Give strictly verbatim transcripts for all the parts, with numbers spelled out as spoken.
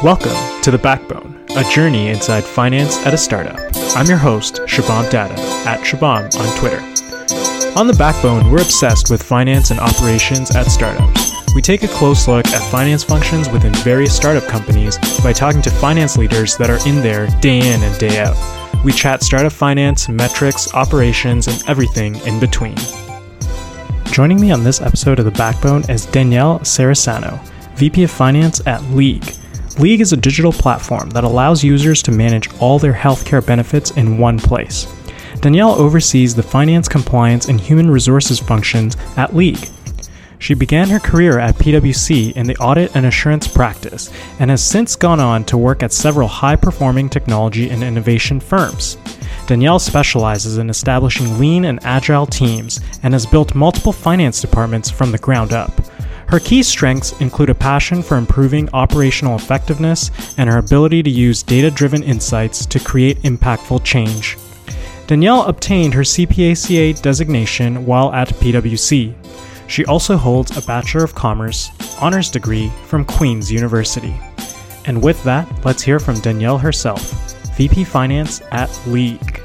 Welcome to The Backbone, a journey inside finance at a startup. I'm your host, Shabam Dada, at Shabam on Twitter. On The Backbone, we're obsessed with finance and operations at startups. We take a close look at finance functions within various startup companies by talking to finance leaders that are in there day in and day out. We chat startup finance, metrics, operations, and everything in between. Joining me on this episode of The Backbone is Danielle Saraceno, V P of Finance at League. League is a digital platform that allows users to manage all their healthcare benefits in one place. Danielle oversees the finance, compliance, and human resources functions at League. She began her career at PwC in the audit and assurance practice and has since gone on to work at several high-performing technology and innovation firms. Danielle specializes in establishing lean and agile teams and has built multiple finance departments from the ground up. Her key strengths include a passion for improving operational effectiveness and her ability to use data-driven insights to create impactful change. Danielle obtained her C P A C A designation while at PwC. She also holds a Bachelor of Commerce honors degree from Queen's University. And with that, let's hear from Danielle herself, V P Finance at League.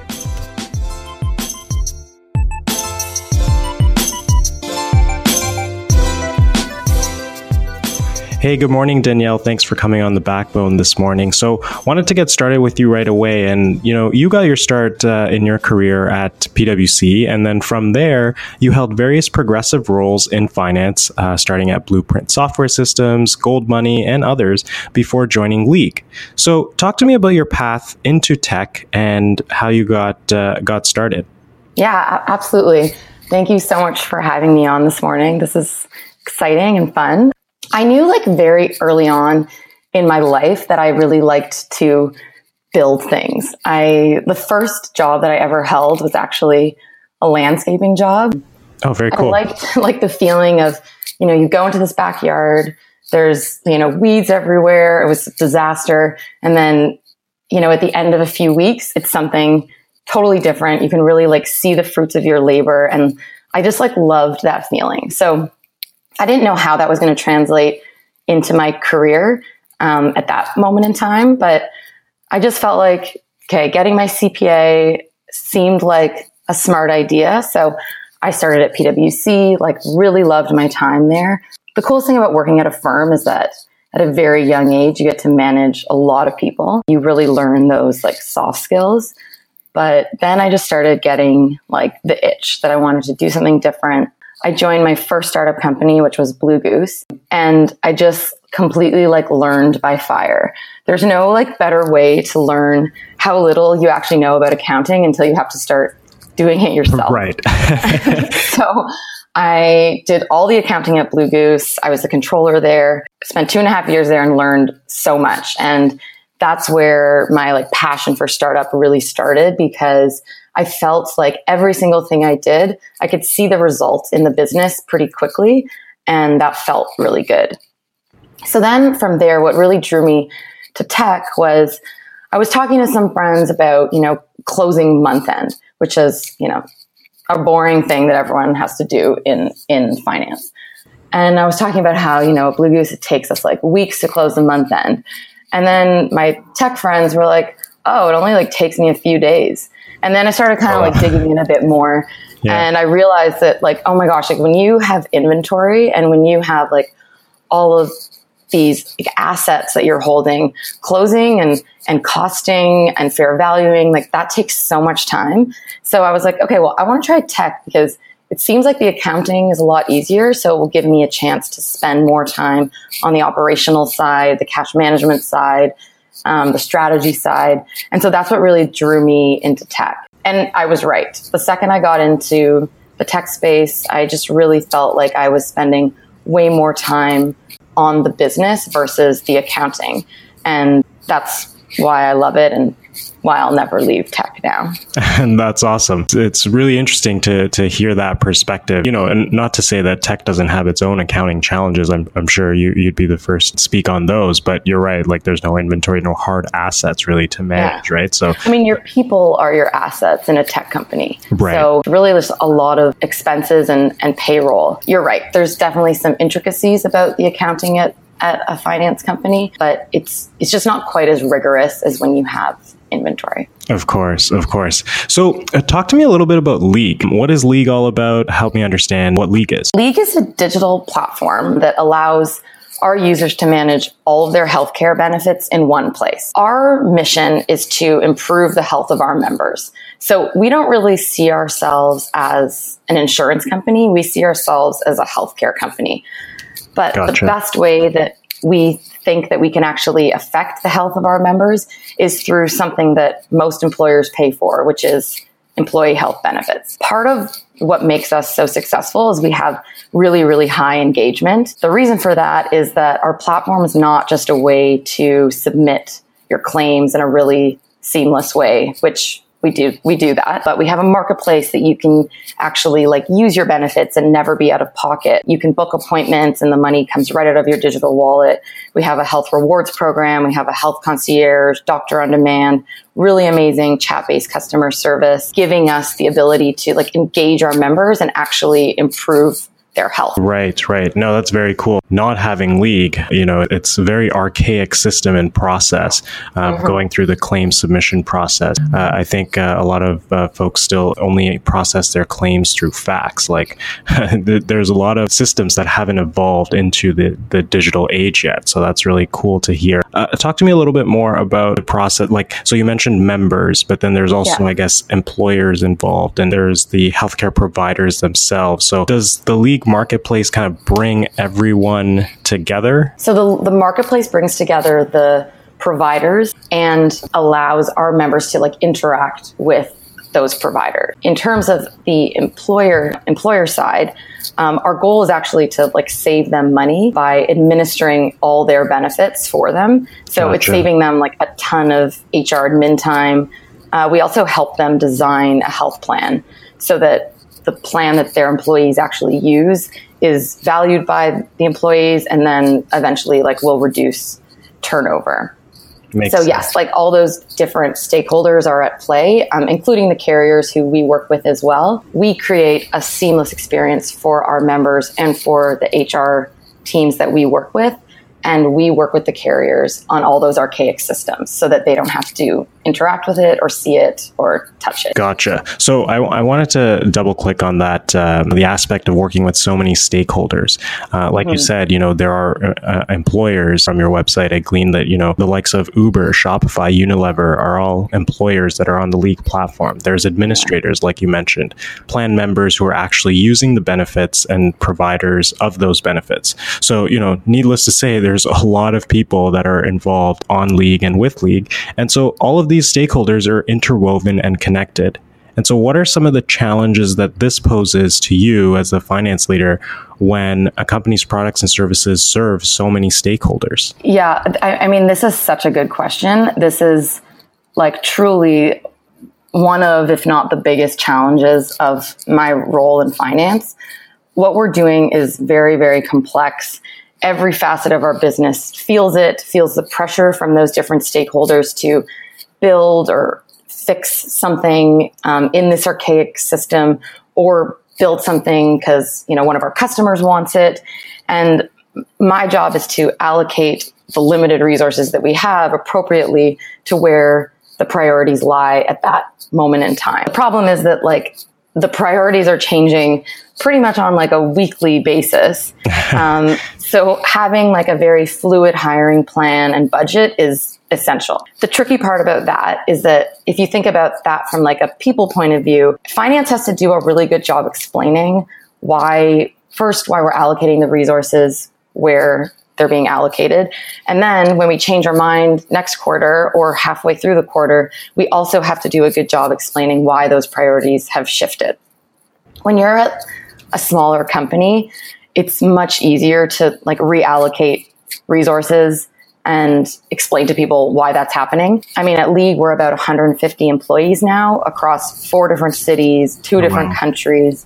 Hey, good morning, Danielle. Thanks for coming on The Backbone this morning. So wanted to get started with you right away. And, you know, you got your start uh, in your career at PwC. And then from there, you held various progressive roles in finance, uh, starting at Blueprint Software Systems, Gold Money, and others before joining League. So talk to me about your path into tech and how you got uh, got started. Yeah, absolutely. Thank you so much for having me on this morning. This is exciting and fun. I knew like very early on in my life that I really liked to build things. I the first job that I ever held was actually a landscaping job. Oh, very cool. I liked like the feeling of, you know, you go into this backyard, there's, you know, weeds everywhere. It was a disaster. And then, you know, at the end of a few weeks, it's something totally different. You can really like see the fruits of your labor. And I just like loved that feeling. So I didn't know how that was going to translate into my career um, at that moment in time, but I just felt like, okay, getting my C P A seemed like a smart idea. So I started at PwC, like really loved my time there. The coolest thing about working at a firm is that at a very young age, you get to manage a lot of people. You really learn those like soft skills. But then I just started getting like the itch that I wanted to do something different. I joined my first startup company, which was Blue Goose, and I just completely like learned by fire. There's no like better way to learn how little you actually know about accounting until you have to start doing it yourself. Right. So I did all the accounting at Blue Goose. I was the controller there, spent two and a half years there and learned so much. And that's where my like passion for startup really started, because I felt like every single thing I did, I could see the results in the business pretty quickly. And that felt really good. So then from there, what really drew me to tech was I was talking to some friends about, you know, closing month end, which is, you know, a boring thing that everyone has to do in, in finance. And I was talking about how, you know, at Blue Goose, it takes us like weeks to close the month end. And then my tech friends were like, oh, it only like takes me a few days. And then I started kind of like digging in a bit more. Yeah. And I realized that like, oh my gosh, like when you have inventory and when you have like all of these like, assets that you're holding, closing and, and costing and fair valuing, like that takes so much time. So I was like, okay, well, I want to try tech because it seems like the accounting is a lot easier. So it will give me a chance to spend more time on the operational side, the cash management side, Um, the strategy side. And so that's what really drew me into tech. And I was right. The second I got into the tech space, I just really felt like I was spending way more time on the business versus the accounting. And that's why I love it and why I'll never leave tech now. And that's awesome. It's really interesting to to hear that perspective. You know, and not to say that tech doesn't have its own accounting challenges. I'm I'm sure you you'd be the first to speak on those, but you're right. Like there's no inventory, no hard assets really to manage, yeah. right? So I mean, your people are your assets in a tech company. Right. So really there's a lot of expenses and, and payroll. You're right. There's definitely some intricacies about the accounting at at a finance company, but it's it's just not quite as rigorous as when you have inventory. Of course, of course. So uh, talk to me a little bit about League. What is League all about? Help me understand what League is. League is a digital platform that allows our users to manage all of their healthcare benefits in one place. Our mission is to improve the health of our members. So we don't really see ourselves as an insurance company. We see ourselves as a healthcare company. But gotcha. The best way that we think that we can actually affect the health of our members is through something that most employers pay for, which is employee health benefits. Part of what makes us so successful is we have really, really high engagement. The reason for that is that our platform is not just a way to submit your claims in a really seamless way, which we do, we do that, but we have a marketplace that you can actually like use your benefits and never be out of pocket. You can book appointments and the money comes right out of your digital wallet. We have a health rewards program. We have a health concierge, doctor on demand, really amazing chat-based customer service, giving us the ability to like engage our members and actually improve their health. Right, right. No, that's very cool. Not having League, you know, it's a very archaic system and process uh, mm-hmm. going through the claim submission process. Uh, I think uh, a lot of uh, folks still only process their claims through fax. Like there's a lot of systems that haven't evolved into the, the digital age yet. So that's really cool to hear. Uh, talk to me a little bit more about the process. Like, so you mentioned members, but then there's also, yeah. I guess, employers involved and there's the healthcare providers themselves. So does the League marketplace kind of bring everyone together? So the, the marketplace brings together the providers and allows our members to like interact with those providers. In terms of the employer employer side, um, our goal is actually to like save them money by administering all their benefits for them. So gotcha. It's saving them like a ton of H R admin time. Uh, we also help them design a health plan so that the plan that their employees actually use is valued by the employees and then eventually like will reduce turnover. Makes so sense. Yes, like all those different stakeholders are at play, um, including the carriers who we work with as well. We create a seamless experience for our members and for the H R teams that we work with. And we work with the carriers on all those archaic systems so that they don't have to interact with it or see it or touch it. Gotcha. So I, I wanted to double click on that, um, the aspect of working with so many stakeholders. Uh, like mm-hmm. you said, you know, there are uh, employers from your website. I gleaned that, you know, the likes of Uber, Shopify, Unilever are all employers that are on the League platform. There's administrators, like you mentioned, plan members who are actually using the benefits and providers of those benefits. So, you know, needless to say, there's a lot of people that are involved on League and with League. And so all of these stakeholders are interwoven and connected. And so what are some of the challenges that this poses to you as a finance leader when a company's products and services serve so many stakeholders? Yeah, I, I mean, this is such a good question. This is like truly one of, if not the biggest challenges of my role in finance. What we're doing is very, very complex. Every facet of our business feels it, feels the pressure from those different stakeholders to build or fix something um, in this archaic system or build something because, you know, one of our customers wants it. And my job is to allocate the limited resources that we have appropriately to where the priorities lie at that moment in time. The problem is that like the priorities are changing pretty much on like a weekly basis. Um, so having like a very fluid hiring plan and budget is essential. The tricky part about that is that if you think about that from like a people point of view, finance has to do a really good job explaining why, first, why we're allocating the resources where they're being allocated. And then when we change our mind next quarter or halfway through the quarter, we also have to do a good job explaining why those priorities have shifted. When you're at a smaller company, it's much easier to like reallocate resources and explain to people why that's happening. I mean, at League, we're about one hundred fifty employees now across four different cities, two oh, different wow. countries.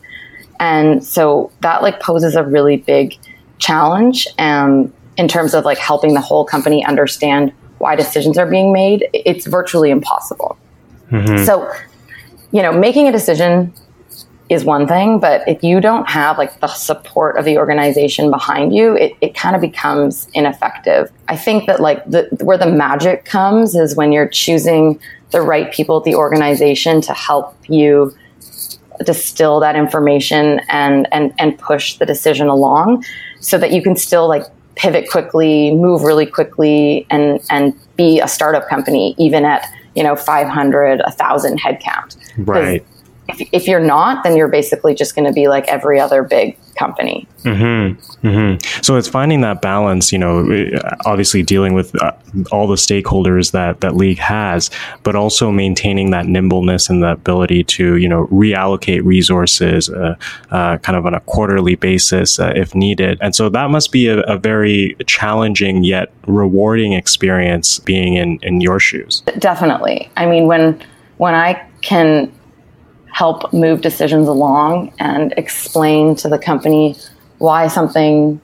And so that like poses a really big challenge um, in terms of like helping the whole company understand why decisions are being made. It's virtually impossible. Mm-hmm. So, you know, making a decision is one thing, but if you don't have like the support of the organization behind you, it, it kind of becomes ineffective. I think that like the, where the magic comes is when you're choosing the right people at the organization to help you distill that information and, and, and push the decision along so that you can still like pivot quickly, move really quickly, and, and be a startup company, even at, you know, five hundred, a thousand headcount. Right. If, if you're not, then you're basically just going to be like every other big company. Mm-hmm. Mm-hmm. So it's finding that balance, you know, obviously dealing with uh, all the stakeholders that, that League has, but also maintaining that nimbleness and the ability to, you know, reallocate resources uh, uh, kind of on a quarterly basis uh, if needed. And so that must be a, a very challenging yet rewarding experience being in, in your shoes. Definitely. I mean, when when I can help move decisions along and explain to the company why something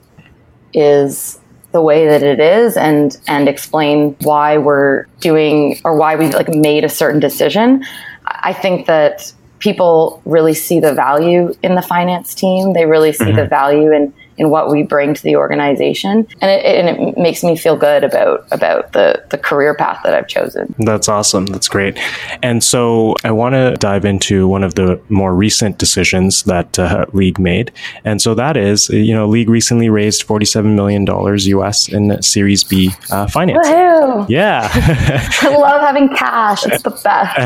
is the way that it is, and and explain why we're doing or why we like made a certain decision, I think that people really see the value in the finance team. They really see mm-hmm. the value in in what we bring to the organization. And it, and it makes me feel good about, about the, the career path that I've chosen. That's awesome. That's great. And so I want to dive into one of the more recent decisions that uh, League made. And so that is, you know, League recently raised forty-seven million dollars U S in Series B uh, financing. Woohoo! Yeah. I love having cash. It's the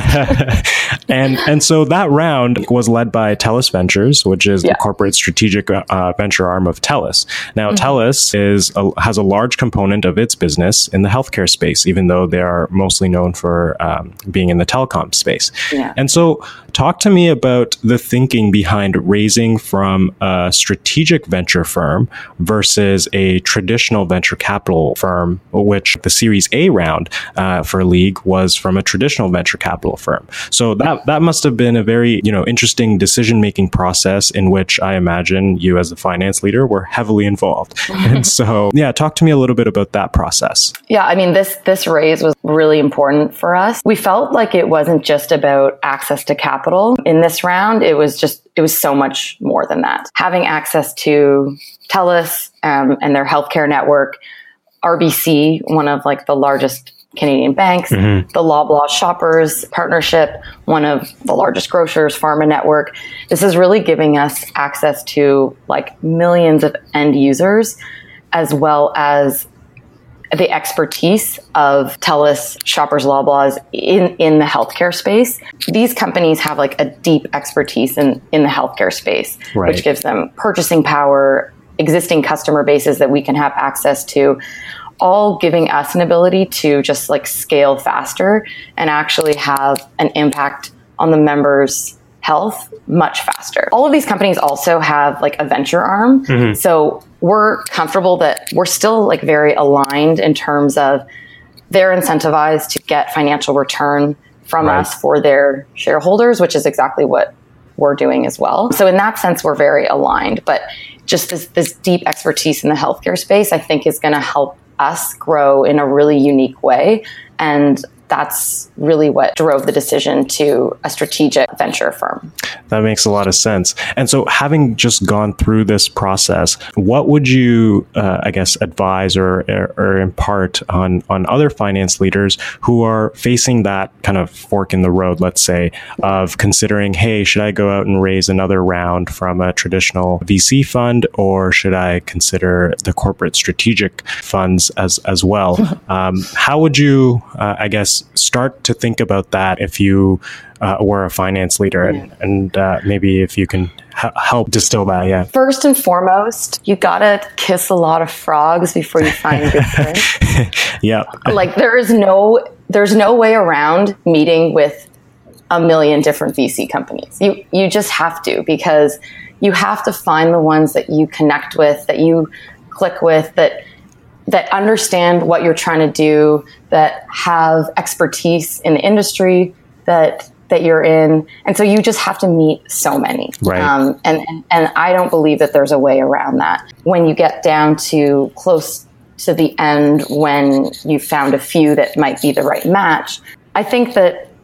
best. and and so that round was led by TELUS Ventures, which is yeah. the corporate strategic uh, venture arm of TELUS. Now, mm-hmm. TELUS is a, has a large component of its business in the healthcare space, even though they are mostly known for um, being in the telecom space. Yeah. And so talk to me about the thinking behind raising from a strategic venture firm versus a traditional venture capital firm, which the Series A round uh, for League was from a traditional venture capital firm. So that that must have been a very, you know, interesting decision-making process in which I imagine you as the finance leader were heavily involved. And so, yeah, talk to me a little bit about that process. Yeah, I mean, this this raise was really important for us. We felt like it wasn't just about access to capital in this round. It was just, it was so much more than that. Having access to TELUS um, and their healthcare network, R B C, one of like the largest Canadian banks, mm-hmm. the Loblaw Shoppers partnership, one of the largest grocers, Pharma Network. This is really giving us access to like millions of end users, as well as the expertise of TELUS, Shoppers, Loblaws in, in the healthcare space. These companies have like a deep expertise in, in the healthcare space, right. which gives them purchasing power, existing customer bases that we can have access to, all giving us an ability to just like scale faster and actually have an impact on the members' health much faster. All of these companies also have like a venture arm. Mm-hmm. So we're comfortable that we're still like very aligned in terms of they're incentivized to get financial return from right. us for their shareholders, which is exactly what we're doing as well. So in that sense, we're very aligned. But just this, this deep expertise in the healthcare space, I think is going to help us grow in a really unique way. And that's really what drove the decision to a strategic venture firm. That makes a lot of sense. And so having just gone through this process, what would you, uh, I guess, advise or, or, or impart on, on other finance leaders who are facing that kind of fork in the road, let's say, of considering, hey, should I go out and raise another round from a traditional V C fund, or should I consider the corporate strategic funds as, as well? um, how would you, uh, I guess, start to think about that if you uh, were a finance leader, and, and uh, maybe if you can h- help distill that. Yeah. First and foremost, you gotta kiss a lot of frogs before you find a good friend. Yeah. Like there is no, there's no way around meeting with a million different V C companies. You you just have to, because you have to find the ones that you connect with, that you click with, that that understand what you're trying to do, that have expertise in the industry that that you're in. And so you just have to meet so many. Right. Um, and, and, and I don't believe that there's a way around that. When you get down to close to the end, when you found a few that might be the right match, I think that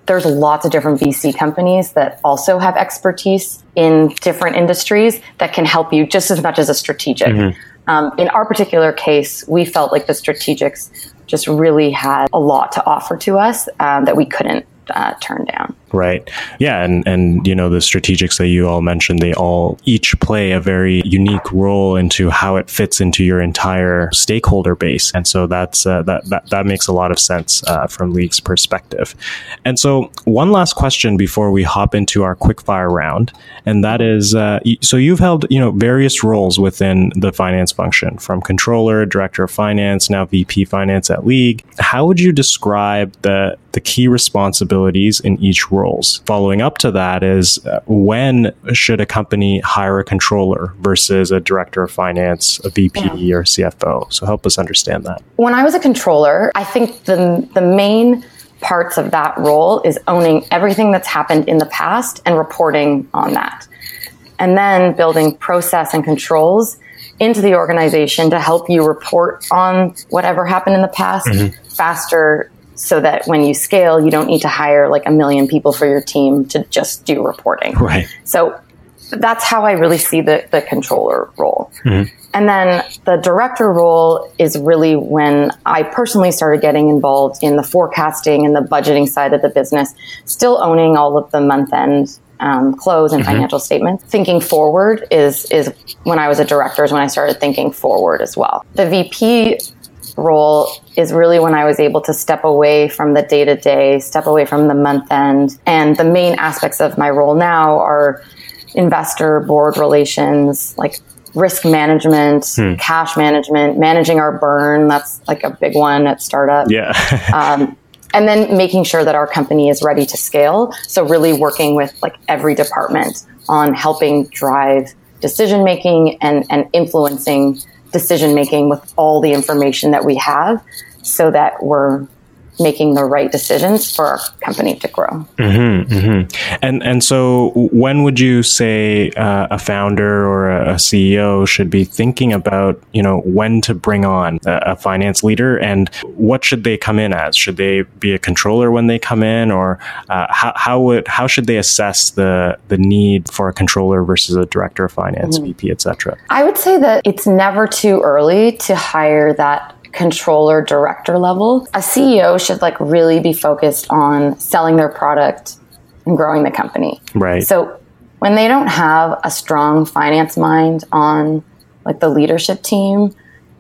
there's lots of different V C companies that also have expertise in different industries that can help you just as much as a strategic. Mm-hmm. Um, in our particular case, we felt like the strategics just really had a lot to offer to us um, that we couldn't uh, turn down. Right. Yeah. And, and, you know, the strategics that you all mentioned, they all each play a very unique role into how it fits into your entire stakeholder base. And so that's, uh, that, that, that makes a lot of sense uh, from League's perspective. And so one last question before we hop into our quick fire round. And that is, uh, so you've held, you know, various roles within the finance function, from controller, director of finance, now V P finance at League. How would you describe the, the key responsibilities in each role? Roles. Following up to that is uh, when should a company hire a controller versus a director of finance, a V P yeah. or C F O? So help us understand that. When I was a controller, I think the the main parts of that role is owning everything that's happened in the past and reporting on that. And then building process and controls into the organization to help you report on whatever happened in the past mm-hmm. faster, so that when you scale, you don't need to hire like a million people for your team to just do reporting. Right. So that's how I really see the, the controller role. Mm-hmm. And then the director role is really when I personally started getting involved in the forecasting and the budgeting side of the business, still owning all of the month-end um, close and mm-hmm. financial statements. Thinking forward is, is when I was a director is when I started thinking forward as well. The V P role is really when I was able to step away from the day-to-day, step away from the month-end. And the main aspects of my role now are investor board relations, like risk management, hmm. cash management, managing our burn. That's like a big one at startup. Yeah. um, and then making sure that our company is ready to scale. So really working with like every department on helping drive decision-making and, and influencing decision-making with all the information that we have so that we're making the right decisions for our company to grow. Mm-hmm, mm-hmm. And and so when would you say uh, a founder or a, a C E O should be thinking about, you know, when to bring on a, a finance leader, and what should they come in as? Should they be a controller when they come in, or uh, how how would how should they assess the the need for a controller versus a director of finance, mm-hmm. V P, et cetera? I would say that it's never too early to hire that controller director level. A C E O should like really be focused on selling their product and growing the company. Right. So when they don't have a strong finance mind on like the leadership team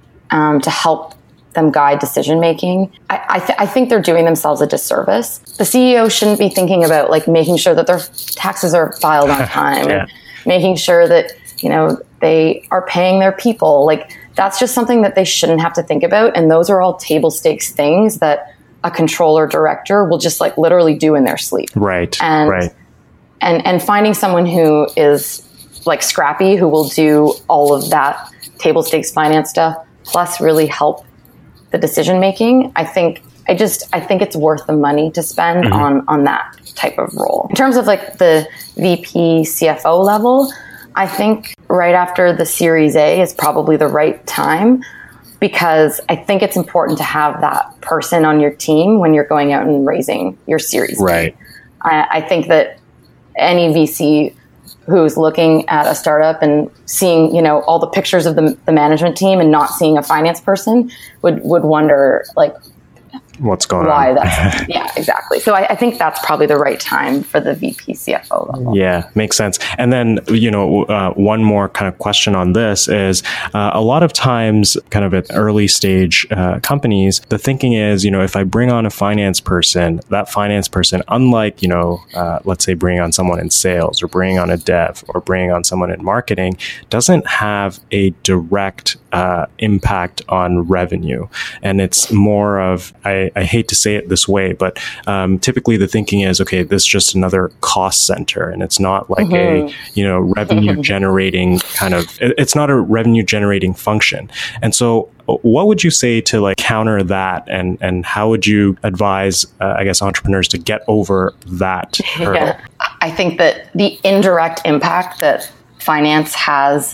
um, to help them guide decision making, I, I, th- I think they're doing themselves a disservice. The C E O shouldn't be thinking about like making sure that their taxes are filed on time, yeah. and making sure that, you know, they are paying their people. Like, that's just something that they shouldn't have to think about. And those are all table stakes things that a controller director will just like literally do in their sleep. Right. And, right. and, and finding someone who is like scrappy, who will do all of that table stakes finance stuff, plus really help the decision making. I think I just, I think it's worth the money to spend mm-hmm. on, on that type of role. In terms of like the V P C F O level, I think right after the Series A is probably the right time, because I think it's important to have that person on your team when you're going out and raising your Series right. A. I, I think that any V C who's looking at a startup and seeing, you know, all the pictures of the, the management team and not seeing a finance person would, would wonder, like, what's going why on. That's, yeah, exactly. So I, I think that's probably the right time for the V P C F O level. Yeah, makes sense. And then, you know, uh, one more kind of question on this is uh, a lot of times kind of at early stage uh, companies, the thinking is, you know, if I bring on a finance person, that finance person, unlike, you know, uh, let's say bringing on someone in sales or bringing on a dev or bringing on someone in marketing, doesn't have a direct uh, impact on revenue. And it's more of, I, I hate to say it this way, but um, typically the thinking is, okay, this is just another cost center, and it's not like mm-hmm. a, you know, revenue generating kind of, it's not a revenue generating function. And so what would you say to like counter that, and, and how would you advise, uh, I guess, entrepreneurs to get over that hurdle? Yeah. I think that the indirect impact that finance has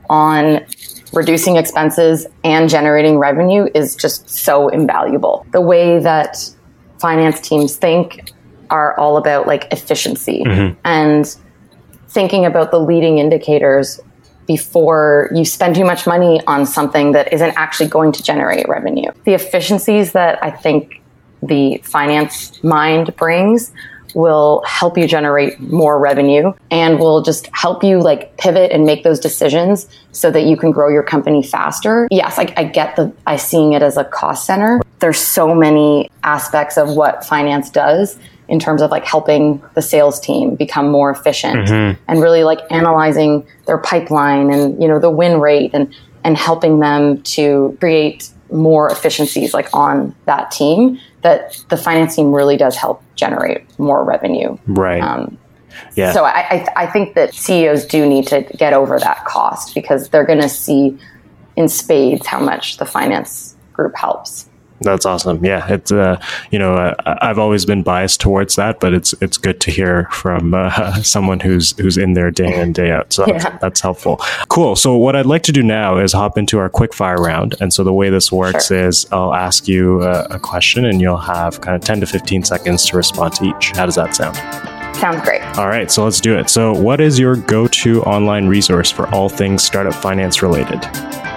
on reducing expenses and generating revenue is just so invaluable. The way that finance teams think are all about like efficiency Mm-hmm. and thinking about the leading indicators before you spend too much money on something that isn't actually going to generate revenue. The efficiencies that I think the finance mind brings will help you generate more revenue and will just help you like pivot and make those decisions so that you can grow your company faster. Yes, I, I get the, I seeing it as a cost center. There's so many aspects of what finance does in terms of like helping the sales team become more efficient mm-hmm. and really like analyzing their pipeline and, you know, the win rate and, and helping them to create more efficiencies like on that team, that the finance team really does help generate more revenue. Right. Um, yeah. So I, I, I think that C E Os do need to get over that cost because they're going to see in spades how much the finance group helps. That's awesome. Yeah, it's uh, you know, uh, I've always been biased towards that, but it's it's good to hear from uh, someone who's who's in there day in day out. So yeah. that's, that's helpful. Cool. So what I'd like to do now is hop into our quick fire round. And so the way this works sure. is I'll ask you a, a question, and you'll have kind of ten to fifteen seconds to respond to each. How does that sound? Sounds great. All right, so let's do it. So what is your go-to online resource for all things startup finance related?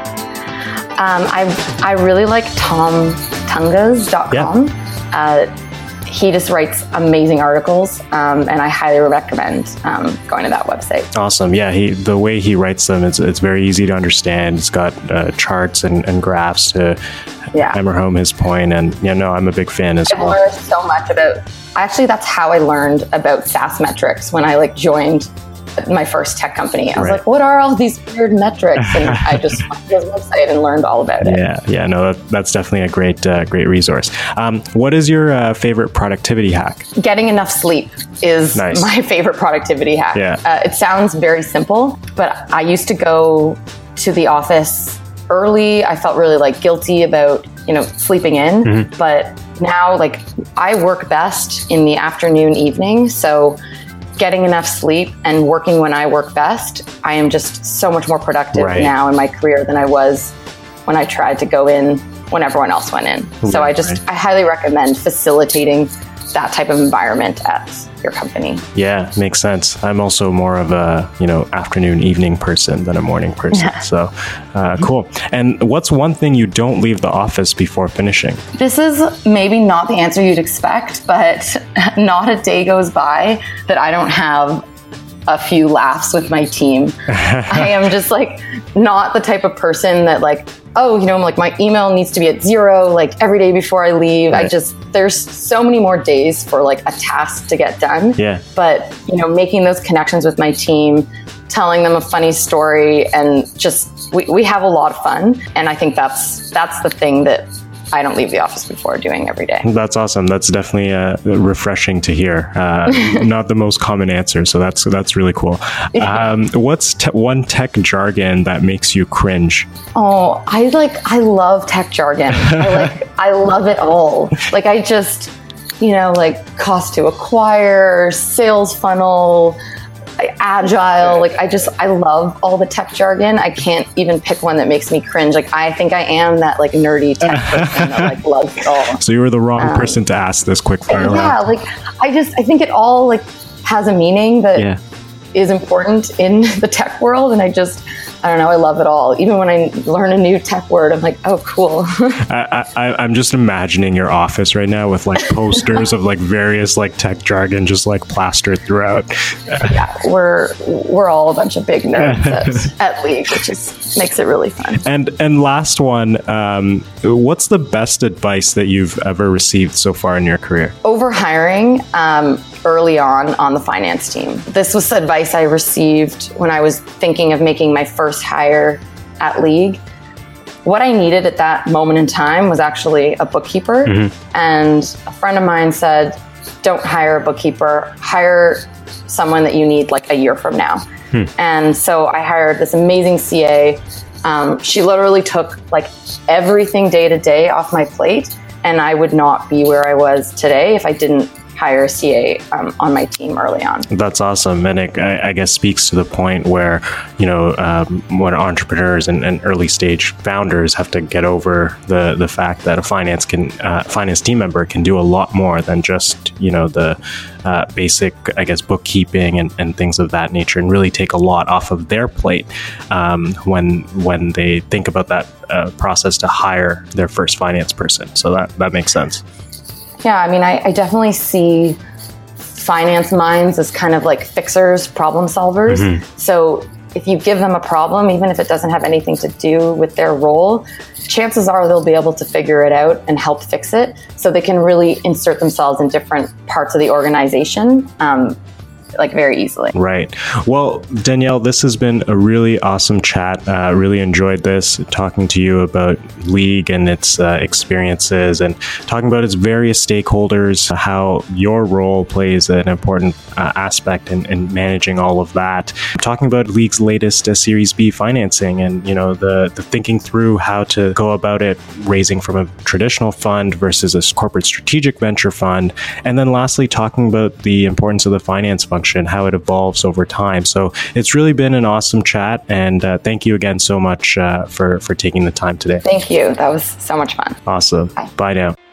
Um, I I really like tom tungas dot com. Yeah. Uh, he just writes amazing articles, um, and I highly recommend um, going to that website. Awesome. Yeah, he the way he writes them, it's it's very easy to understand. It's got uh, charts and, and graphs to yeah. hammer home his point. And yeah, no, I'm a big fan as I've well. I've learned so much about. Actually, that's how I learned about SaaS metrics when I like joined my first tech company. I was right. like, what are all these weird metrics? And I just went to his website and learned all about it. Yeah, yeah, no, that, that's definitely a great, uh, great resource. Um, what is your uh, favorite productivity hack? Getting enough sleep is nice. My favorite productivity hack. Yeah. Uh, it sounds very simple, but I used to go to the office early. I felt really like guilty about, you know, sleeping in, mm-hmm. but now like I work best in the afternoon, evening. So getting enough sleep and working when I work best, I am just so much more productive right. now in my career than I was when I tried to go in when everyone else went in. Right, so I just, right. I highly recommend facilitating that type of environment at your company. Yeah, makes sense. I'm also more of a, you know, afternoon, evening person than a morning person. Yeah. So uh, cool. And what's one thing you don't leave the office before finishing? This is maybe not the answer you'd expect, but not a day goes by that I don't have a few laughs with my team. I am just like not the type of person that like, oh, you know, I'm like my email needs to be at zero like every day before I leave. Right. I just, there's so many more days for like a task to get done. Yeah. But, you know, making those connections with my team, telling them a funny story, and just, we, we have a lot of fun. And I think that's, that's the thing that I don't leave the office before doing every day. That's awesome. That's definitely uh, refreshing to hear. Uh, not the most common answer, so that's that's really cool. Um, what's te- one tech jargon that makes you cringe? Oh, I like I love tech jargon. I like I love it all. Like I just, you know, like cost to acquire, sales funnel, agile, like I just, I love all the tech jargon. I can't even pick one that makes me cringe. Like I think I am that like nerdy tech person that like loves it all. So you were the wrong um, person to ask this quick fire round. Yeah, like I just, I think it all like has a meaning that yeah. is important in the tech world. And I just, I don't know, I love it all. Even when I learn a new tech word, I'm like, oh, cool. I, I, I'm just imagining your office right now with like posters of like various like tech jargon just like plastered throughout. Yeah, we're we're all a bunch of big nerds at, at League, which is makes it really fun. And and last one, um, what's the best advice that you've ever received so far in your career? Over hiring um, early on on the finance team. This was advice I received when I was thinking of making my first hire at League. What I needed at that moment in time was actually a bookkeeper. Mm-hmm. And a friend of mine said, don't hire a bookkeeper, hire someone that you need like a year from now. Hmm. And so I hired this amazing C A. Um, she literally took like everything day to day off my plate. And I would not be where I was today if I didn't hire a C A um, on my team early on. That's awesome. And it, I, I guess, speaks to the point where, you know, um, when entrepreneurs and, and early stage founders have to get over the, the fact that a finance can uh, finance team member can do a lot more than just, you know, the uh, basic, I guess, bookkeeping and, and things of that nature, and really take a lot off of their plate um, when when they think about that uh, process to hire their first finance person. So that, that makes sense. Yeah, I mean, I, I definitely see finance minds as kind of like fixers, problem solvers. Mm-hmm. So if you give them a problem, even if it doesn't have anything to do with their role, chances are they'll be able to figure it out and help fix it. So they can really insert themselves in different parts of the organization, um, like very easily. Right. Well, Danielle, this has been a really awesome chat. I uh, really enjoyed this, talking to you about League and its uh, experiences and talking about its various stakeholders, how your role plays an important uh, aspect in, in managing all of that. Talking about League's latest uh, Series B financing and, you know, the, the thinking through how to go about it, raising from a traditional fund versus a corporate strategic venture fund. And then lastly, talking about the importance of the finance function, how it evolves over time. So it's really been an awesome chat. And uh, thank you again so much uh, for, for taking the time today. Thank you. That was so much fun. Awesome. Bye, Bye now.